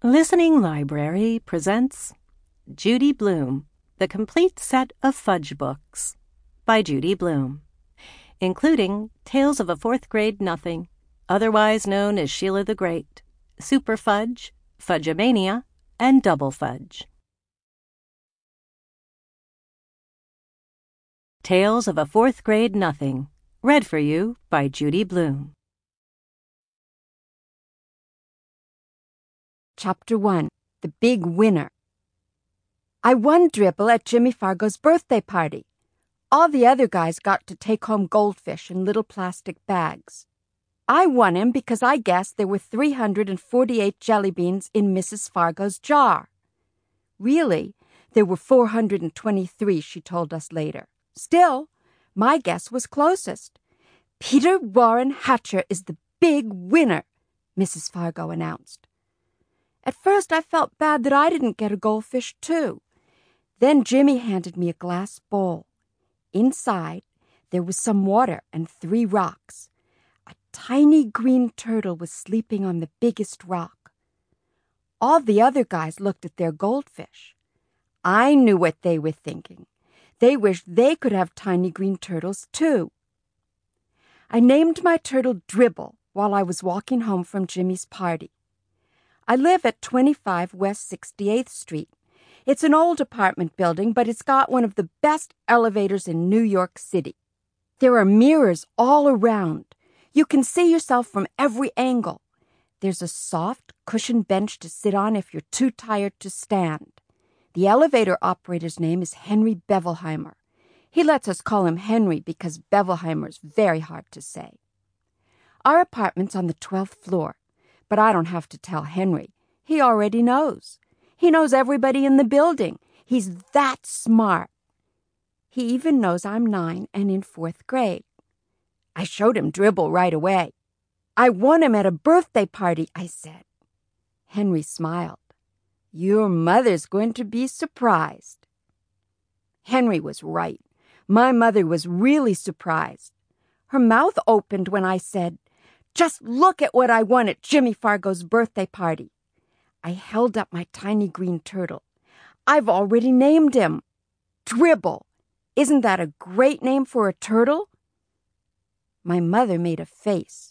Listening Library presents Judy Blume, The Complete Set of Fudge Books by Judy Blume, including Tales of a Fourth Grade Nothing, otherwise known as Sheila the Great, Super Fudge, Fudge-A-Mania, and Double Fudge. Tales of a Fourth Grade Nothing, read for you by Judy Blume. Chapter 1. The Big Winner. I won Dribble at Jimmy Fargo's birthday party. All the other guys got to take home goldfish in little plastic bags. I won him because I guessed there were 348 jelly beans in Mrs. Fargo's jar. Really, there were 423, she told us later. Still, my guess was closest. Peter Warren Hatcher is the big winner, Mrs. Fargo announced. At first, I felt bad that I didn't get a goldfish, too. Then Jimmy handed me a glass bowl. Inside, there was some water and 3 rocks. A tiny green turtle was sleeping on the biggest rock. All the other guys looked at their goldfish. I knew what they were thinking. They wished they could have tiny green turtles, too. I named my turtle Dribble while I was walking home from Jimmy's party. I live at 25 West 68th Street. It's an old apartment building, but it's got one of the best elevators in New York City. There are mirrors all around. You can see yourself from every angle. There's a soft, cushioned bench to sit on if you're too tired to stand. The elevator operator's name is Henry Bevelheimer. He lets us call him Henry because Bevelheimer's very hard to say. Our apartment's on the 12th floor. But I don't have to tell Henry. He already knows. He knows everybody in the building. He's that smart. He even knows I'm 9 and in 4th grade. I showed him Dribble right away. I won him at a birthday party, I said. Henry smiled. Your mother's going to be surprised. Henry was right. My mother was really surprised. Her mouth opened when I said, "Just look at what I won at Jimmy Fargo's birthday party." I held up my tiny green turtle. I've already named him. Dribble. Isn't that a great name for a turtle? My mother made a face.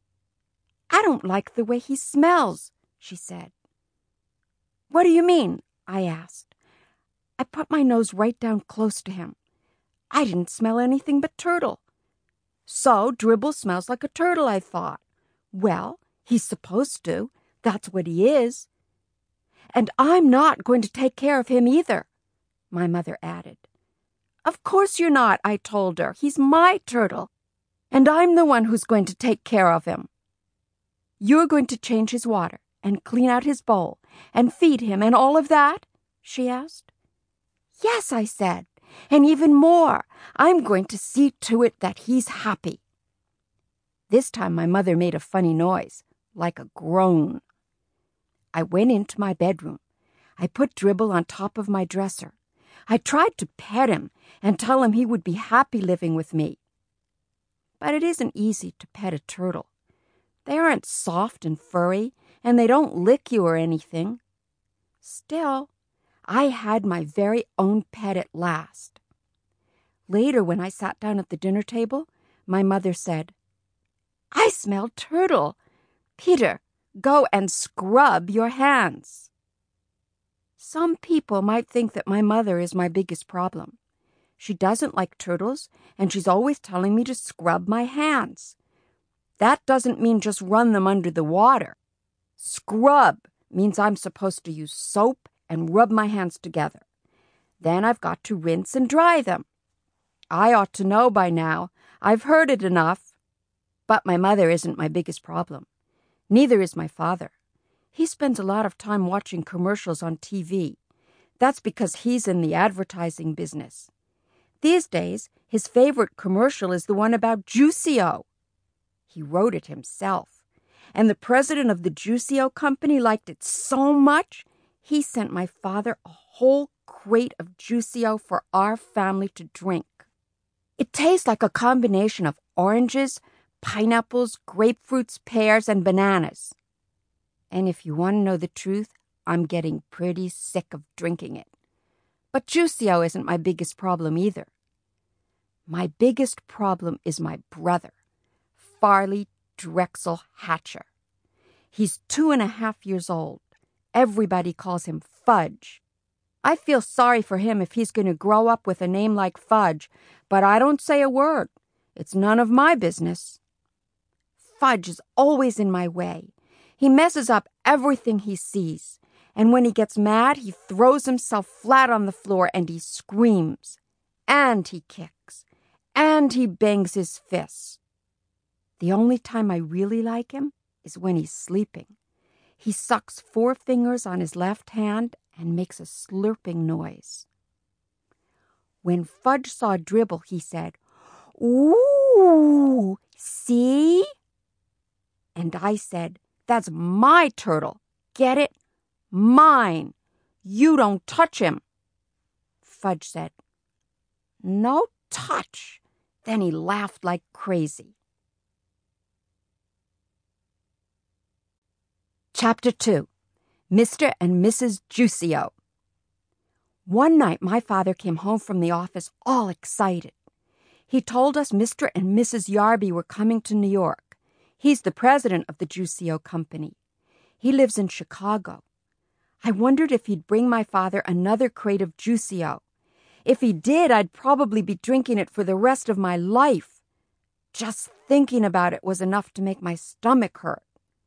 I don't like the way he smells, she said. What do you mean? I asked. I put my nose right down close to him. I didn't smell anything but turtle. So Dribble smells like a turtle, I thought. Well, he's supposed to. That's what he is. And I'm not going to take care of him either, my mother added. Of course you're not, I told her. He's my turtle. And I'm the one who's going to take care of him. You're going to change his water and clean out his bowl and feed him and all of that? She asked. Yes, I said. And even more, I'm going to see to it that he's happy. This time my mother made a funny noise, like a groan. I went into my bedroom. I put Dribble on top of my dresser. I tried to pet him and tell him he would be happy living with me. But it isn't easy to pet a turtle. They aren't soft and furry, and they don't lick you or anything. Still, I had my very own pet at last. Later, when I sat down at the dinner table, my mother said, I smell turtle. Peter, go and scrub your hands. Some people might think that my mother is my biggest problem. She doesn't like turtles, and she's always telling me to scrub my hands. That doesn't mean just run them under the water. Scrub means I'm supposed to use soap and rub my hands together. Then I've got to rinse and dry them. I ought to know by now. I've heard it enough. But my mother isn't my biggest problem. Neither is my father. He spends a lot of time watching commercials on TV. That's because he's in the advertising business. These days, his favorite commercial is the one about Juicio. He wrote it himself. And the president of the Juicio company liked it so much, he sent my father a whole crate of Juicio for our family to drink. It tastes like a combination of oranges, pineapples, grapefruits, pears, and bananas. And if you want to know the truth, I'm getting pretty sick of drinking it. But Juicio isn't my biggest problem either. My biggest problem is my brother, Farley Drexel Hatcher. He's 2.5 years old. Everybody calls him Fudge. I feel sorry for him if he's going to grow up with a name like Fudge, but I don't say a word. It's none of my business. Fudge is always in my way. He messes up everything he sees, and when he gets mad, he throws himself flat on the floor and he screams, and he kicks, and he bangs his fists. The only time I really like him is when he's sleeping. He sucks 4 fingers on his left hand and makes a slurping noise. When Fudge saw Dribble, he said, "Ooh, see?" And I said, "That's my turtle. Get it? Mine. You don't touch him." Fudge said, "No touch." Then he laughed like crazy. Chapter 2. Mr. and Mrs. Juicio. One night my father came home from the office all excited. He told us Mr. and Mrs. Yarby were coming to New York. He's the president of the Juicio Company. He lives in Chicago. I wondered if he'd bring my father another crate of Juicio. If he did, I'd probably be drinking it for the rest of my life. Just thinking about it was enough to make my stomach hurt.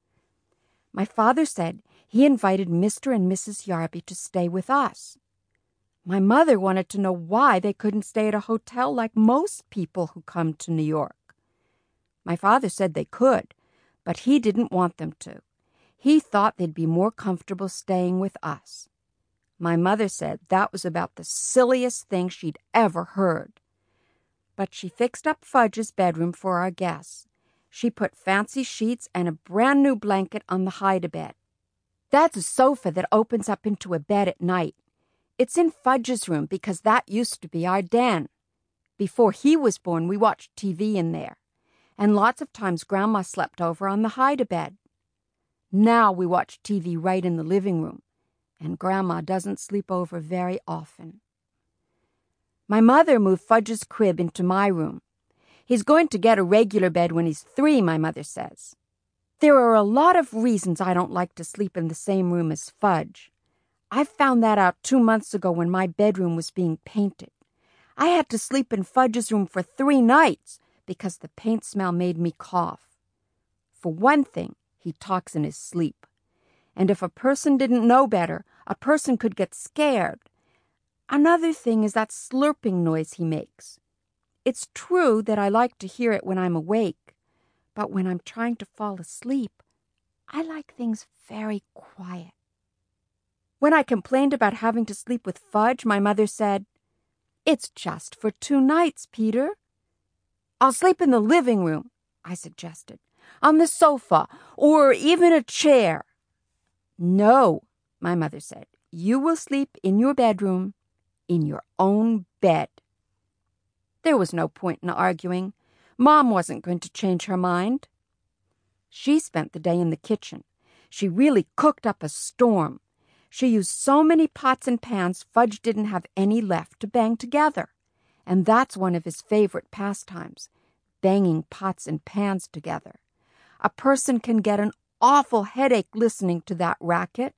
My father said he invited Mr. and Mrs. Yarby to stay with us. My mother wanted to know why they couldn't stay at a hotel like most people who come to New York. My father said they could, but he didn't want them to. He thought they'd be more comfortable staying with us. My mother said that was about the silliest thing she'd ever heard. But she fixed up Fudge's bedroom for our guests. She put fancy sheets and a brand new blanket on the hide-a-bed. That's a sofa that opens up into a bed at night. It's in Fudge's room because that used to be our den. Before he was born, we watched TV in there. And lots of times Grandma slept over on the hide-a-bed. Now we watch TV right in the living room, and Grandma doesn't sleep over very often. My mother moved Fudge's crib into my room. He's going to get a regular bed when he's 3, my mother says. There are a lot of reasons I don't like to sleep in the same room as Fudge. I found that out 2 months ago when my bedroom was being painted. I had to sleep in Fudge's room for 3 nights because the paint smell made me cough. For one thing, he talks in his sleep. And if a person didn't know better, a person could get scared. Another thing is that slurping noise he makes. It's true that I like to hear it when I'm awake, but when I'm trying to fall asleep, I like things very quiet. When I complained about having to sleep with Fudge, my mother said, "It's just for 2 nights, Peter." "I'll sleep in the living room," I suggested, "on the sofa, or even a chair." "No," my mother said, "you will sleep in your bedroom, in your own bed." There was no point in arguing. Mom wasn't going to change her mind. She spent the day in the kitchen. She really cooked up a storm. She used so many pots and pans Fudge didn't have any left to bang together. And that's one of his favorite pastimes, banging pots and pans together. A person can get an awful headache listening to that racket.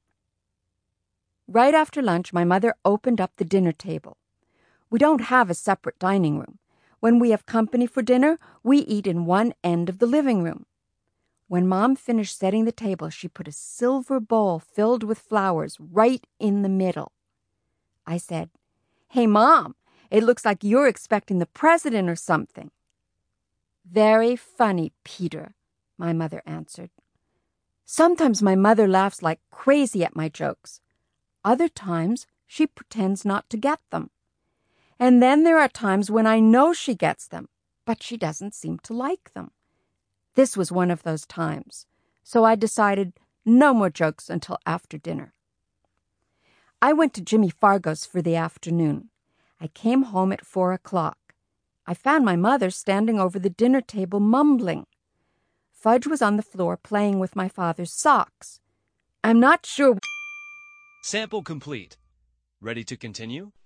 Right after lunch, my mother opened up the dinner table. We don't have a separate dining room. When we have company for dinner, we eat in one end of the living room. When Mom finished setting the table, she put a silver bowl filled with flowers right in the middle. I said, "Hey, Mom, it looks like you're expecting the president or something." "Very funny, Peter," my mother answered. Sometimes my mother laughs like crazy at my jokes. Other times, she pretends not to get them. And then there are times when I know she gets them, but she doesn't seem to like them. This was one of those times, so I decided no more jokes until after dinner. I went to Jimmy Fargo's for the afternoon. I came home at 4 o'clock. I found my mother standing over the dinner table mumbling. Fudge was on the floor playing with my father's socks. I'm not sure. Sample complete. Ready to continue?